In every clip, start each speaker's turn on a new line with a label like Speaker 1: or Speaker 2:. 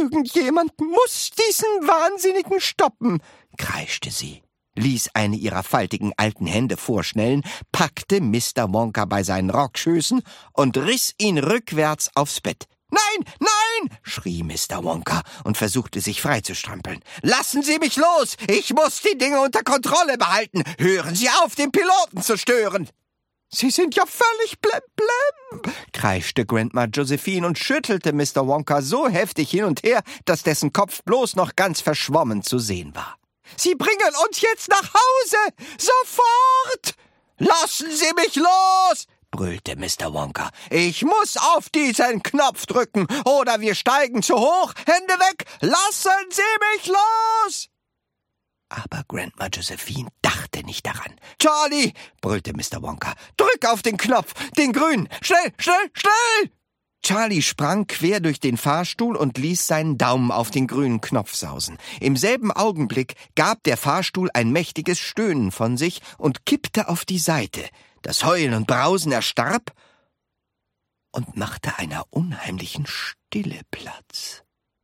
Speaker 1: Irgendjemand muss diesen Wahnsinnigen stoppen, kreischte sie, ließ eine ihrer faltigen alten Hände vorschnellen, packte Mr. Wonka bei seinen Rockschößen und riss ihn rückwärts aufs Bett. »Nein, nein!« schrie Mr. Wonka und versuchte, sich freizustrampeln. »Lassen Sie mich los! Ich muss die Dinge unter Kontrolle behalten! Hören Sie auf, den Piloten zu stören!« »Sie sind ja völlig blemblem«, kreischte Grandma Josephine und schüttelte Mr. Wonka so heftig hin und her, dass dessen Kopf bloß noch ganz verschwommen zu sehen war. »Sie bringen uns jetzt nach Hause! Sofort!« »Lassen Sie mich los!« brüllte Mr. Wonka. »Ich muss auf diesen Knopf drücken, oder wir steigen zu hoch. Hände weg! Lassen Sie mich los!« Aber Grandma Josephine dachte nicht daran. »Charlie«, brüllte Mr. Wonka, »drück auf den Knopf, den grünen! Schnell, schnell, schnell!« Charlie sprang quer durch den Fahrstuhl und ließ seinen Daumen auf den grünen Knopf sausen. Im selben Augenblick gab der Fahrstuhl ein mächtiges Stöhnen von sich und kippte auf die Seite. Das Heulen und Brausen erstarb und machte einer unheimlichen Stille Platz.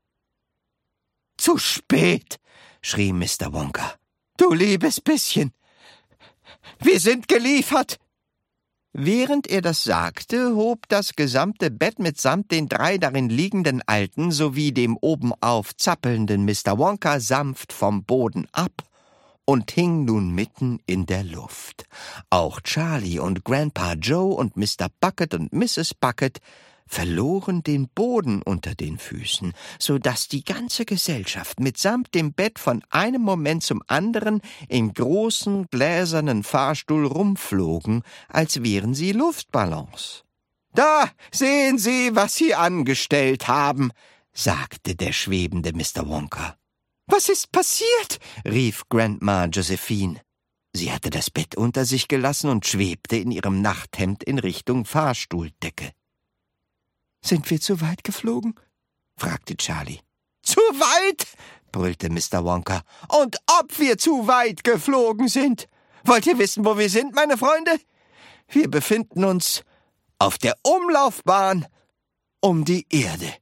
Speaker 1: »Zu spät«, schrie Mr. Wonka. »Du liebes bisschen! Wir sind geliefert!« Während er das sagte, hob das gesamte Bett mitsamt den 3 darin liegenden Alten sowie dem obenauf zappelnden Mr. Wonka sanft vom Boden ab und hing nun mitten in der Luft. Auch Charlie und Grandpa Joe und Mr. Bucket und Mrs. Bucket verloren den Boden unter den Füßen, so daß die ganze Gesellschaft mitsamt dem Bett von einem Moment zum anderen im großen gläsernen Fahrstuhl rumflogen, als wären sie Luftballons. »Da sehen Sie, was Sie angestellt haben«, sagte der schwebende Mr. Wonka. »Was ist passiert?« rief Grandma Josephine. Sie hatte das Bett unter sich gelassen und schwebte in ihrem Nachthemd in Richtung Fahrstuhldecke. »Sind wir zu weit geflogen?« fragte Charlie. »Zu weit?« brüllte Mr. Wonka. »Und ob wir zu weit geflogen sind? Wollt ihr wissen, wo wir sind, meine Freunde? Wir befinden uns auf der Umlaufbahn um die Erde.«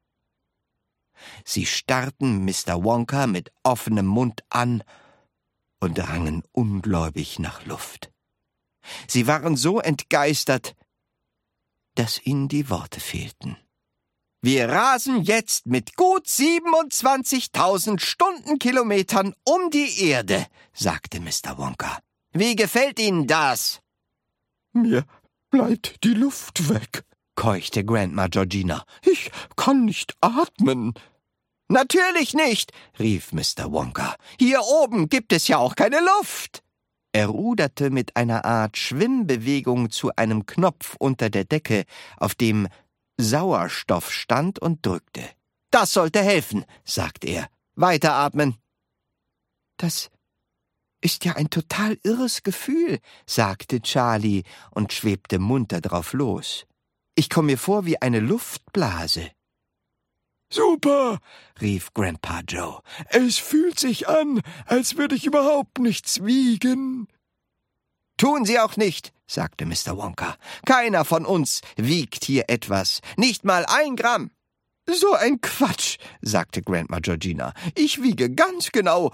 Speaker 1: Sie starrten Mr. Wonka mit offenem Mund an und rangen ungläubig nach Luft. Sie waren so entgeistert, dass ihnen die Worte fehlten. »Wir rasen jetzt mit gut 27.000 Stundenkilometern um die Erde«, sagte Mr. Wonka. »Wie gefällt Ihnen das?«
Speaker 2: »Mir bleibt die Luft weg«,
Speaker 1: keuchte Grandma Georgina.
Speaker 2: »Ich kann nicht atmen.«
Speaker 1: »Natürlich nicht«, rief Mr. Wonka. »Hier oben gibt es ja auch keine Luft.« Er ruderte mit einer Art Schwimmbewegung zu einem Knopf unter der Decke, auf dem Sauerstoff stand, und drückte. »Das sollte helfen«, sagte er. »Weiteratmen.« »Das ist ja ein total irres Gefühl«, sagte Charlie und schwebte munter drauf los. »Ich komme mir vor wie eine Luftblase.«
Speaker 2: »Super«,
Speaker 1: rief Grandpa Joe.
Speaker 2: »Es fühlt sich an, als würde ich überhaupt nichts wiegen.«
Speaker 1: »Tun Sie auch nicht«, sagte Mr. Wonka. »Keiner von uns wiegt hier etwas, nicht mal 1 Gramm.« »So ein Quatsch«, sagte Grandma Georgina. »Ich wiege ganz genau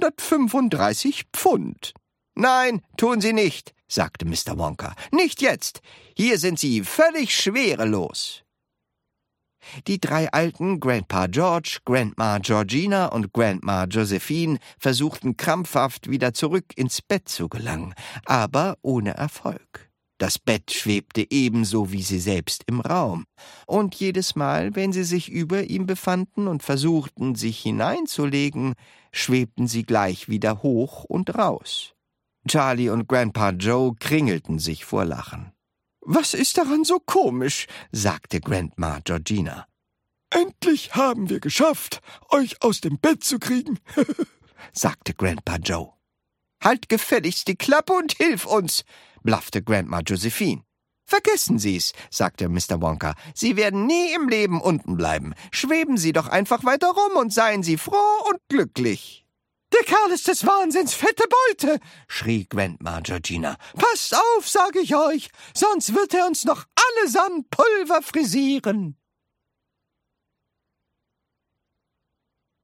Speaker 1: 135 Pfund.« »Nein, tun Sie nicht«, sagte Mr. Wonka. »Nicht jetzt. Hier sind Sie völlig schwerelos.« Die 3 Alten, Grandpa George, Grandma Georgina und Grandma Josephine, versuchten krampfhaft wieder zurück ins Bett zu gelangen, aber ohne Erfolg. Das Bett schwebte ebenso wie sie selbst im Raum, und jedes Mal, wenn sie sich über ihm befanden und versuchten, sich hineinzulegen, schwebten sie gleich wieder hoch und raus. Charlie und Grandpa Joe kringelten sich vor Lachen. »Was ist daran so komisch?« sagte Grandma Georgina.
Speaker 2: »Endlich haben wir geschafft, euch aus dem Bett zu kriegen«,
Speaker 1: sagte Grandpa Joe. »Halt gefälligst die Klappe und hilf uns«, blaffte Grandma Josephine. »Vergessen Sie's«, sagte Mr. Wonka. »Sie werden nie im Leben unten bleiben. Schweben Sie doch einfach weiter rum und seien Sie froh und glücklich.« »Der Kerl ist des Wahnsinns fette Beute«, schrie Grandma Georgina. »Passt auf, sage ich euch, sonst wird er uns noch allesamt pulverfrisieren.«